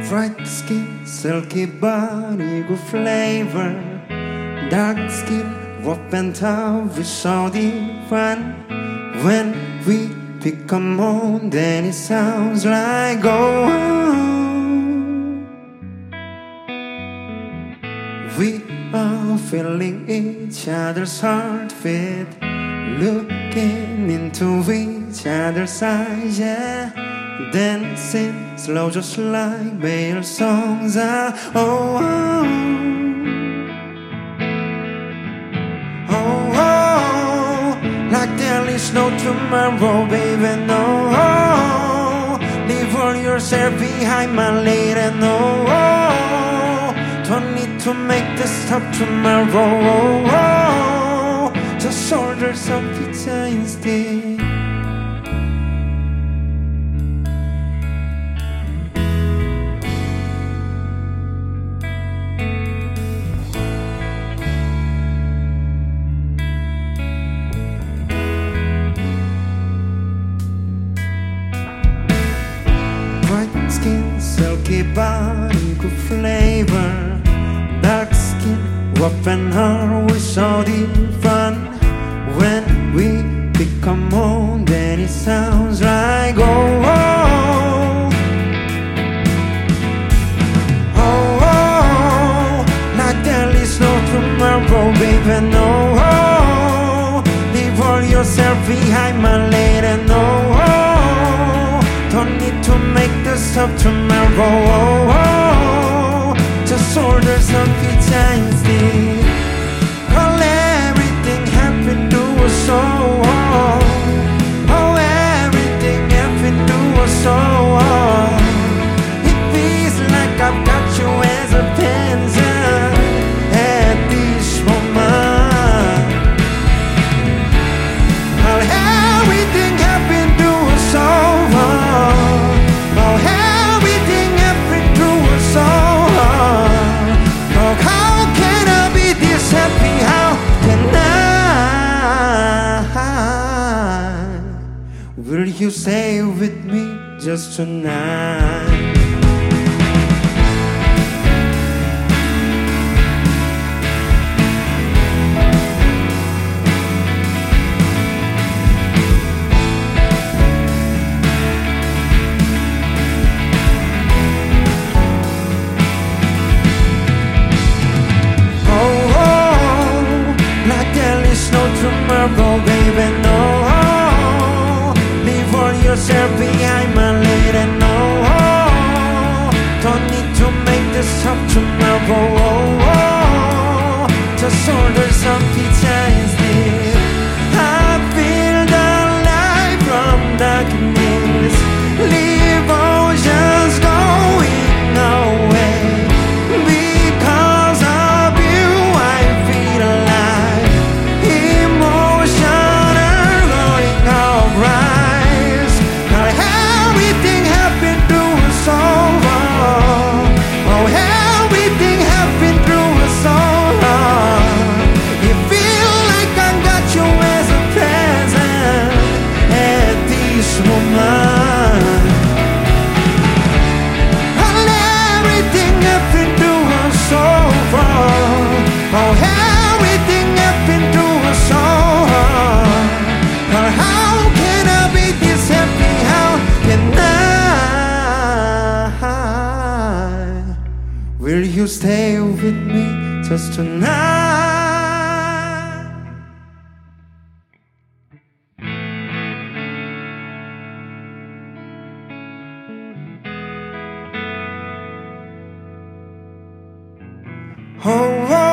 Bright skin, silky body, good flavor. Dark skin, rough and tough, it's so different. When we become one, then it sounds like we are feeling each other's heartbeat, looking into each other's eyes, yeah. Dancing slow just like their songs are. Oh, oh, oh, oh, like there is no tomorrow, baby, no. Oh, leave all yourself behind, my lady, no. Oh, don't need to make this stop tomorrow. Oh, oh, just order some pizza instead. Bright skin, silky body, good flavor. Dark skin, rough and hard, we're so different. When we become one, then it sounds like oh, oh, oh, oh, like there is no tomorrow, baby, no. Oh, leave all yourself behind, my lady, no. Don't need to make this up tomorrow. Oh, oh, just order some pizza instead. Well, everything happened to us, oh, oh, oh, everything happened to us, oh, oh. It feels like I've got you as a pencil at this moment. Well, everything happened to us, oh, oh. Will you stay with me just tonight? Oh, oh, like there is no tomorrow, baby, no. Yourself behind, my lady, no. Oh, don't need to make this up tomorrow. Oh, oh, just order some pizza instead. I feel the light from darkness, leave oceans going away. Because of you, I feel alive. Emotions are going alright. Will you stay with me just tonight? Oh, oh.